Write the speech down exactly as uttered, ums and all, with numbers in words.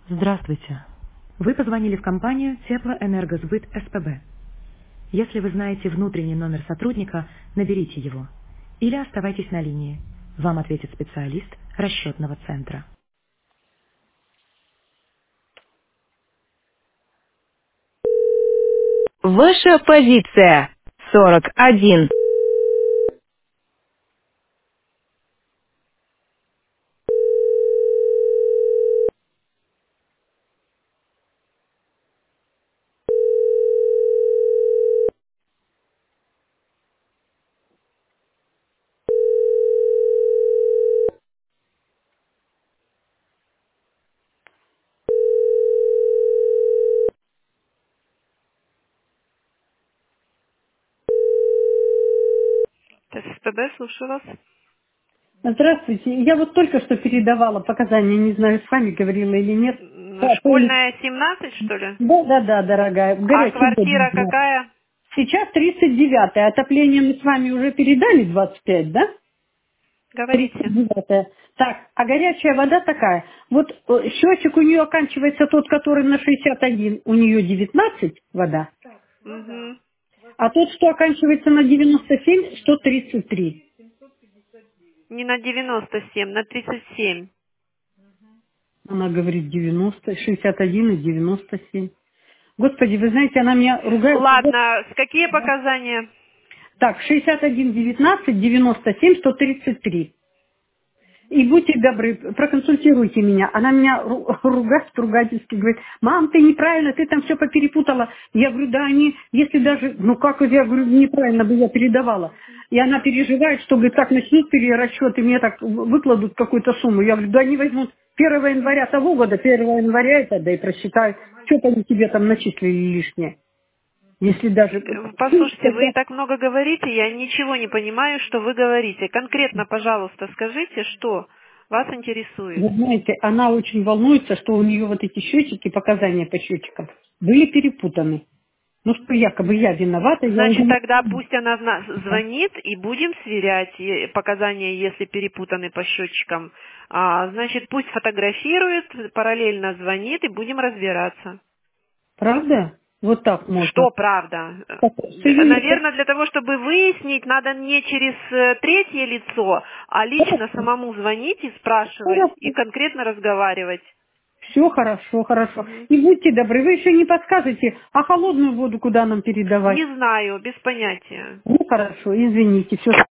Здравствуйте. Вы позвонили в компанию Теплоэнергосбыт СПБ. Если вы знаете внутренний номер сотрудника, наберите его. Или оставайтесь на линии. Вам ответит специалист расчетного центра. Ваша позиция сорок один. СПБ, слушаю вас. Здравствуйте. Я вот только что передавала показания, не знаю, с вами говорила или нет. М, По- по- Школьная семнадцать, что ли? Да, да, да, дорогая, в А горячем квартира году. какая? Сейчас тридцать девятое. Отопление мы с вами уже передали двадцать пять, да? тридцать Говорите. девятое. Так, а горячая вода такая. Вот э, счетчик у нее оканчивается тот, который на шестьдесят один, у нее девятнадцать вода, Мгм. а тот, что оканчивается на девяносто семь, сто тридцать три. Не на девяносто семь, на тридцать семь. Она говорит девяносто, шестьдесят один и девяносто семь. Господи, вы знаете, она меня ругает. Ладно, с какие показания? Так, шестьдесят один девятнадцать девяносто семь сто тридцать три. И будьте добры, проконсультируйте меня. Она меня ру- ругает, ругательски говорит: мам, ты неправильно, ты там все поперепутала. Я говорю, да, они, если даже, ну как вот, я говорю, неправильно бы я передавала. И она переживает, что, говорит, так начнут перерасчет, и мне так выкладут какую-то сумму. Я говорю, да они возьмут первого января того года, первого января это, да и просчитают, что-то они тебе там начислили лишнее. Если даже... Э, Послушайте, вы так много говорите, я ничего не понимаю, что вы говорите. Конкретно, пожалуйста, скажите, что вас интересует. Вы знаете, она очень волнуется, что у нее вот эти счетчики, показания по счетчикам, были перепутаны. Ну, что якобы я виновата, я уже Значит, не тогда пусть она зна- знаю. звонит, и будем сверять э, показания, если перепутаны по счетчикам. А, значит, пусть фотографирует, параллельно звонит, и будем разбираться. Правда? Вот так можно. Что правда? Так, соедините. Наверное, для того, чтобы выяснить, надо не через э, третье лицо, а лично Хорошо. самому звонить и спрашивать, и Хорошо. конкретно разговаривать. Все хорошо, хорошо. Мгм. И будьте добры, вы еще не подскажете, а холодную воду куда нам передавать? Не знаю, без понятия. Ну, хорошо, извините, все.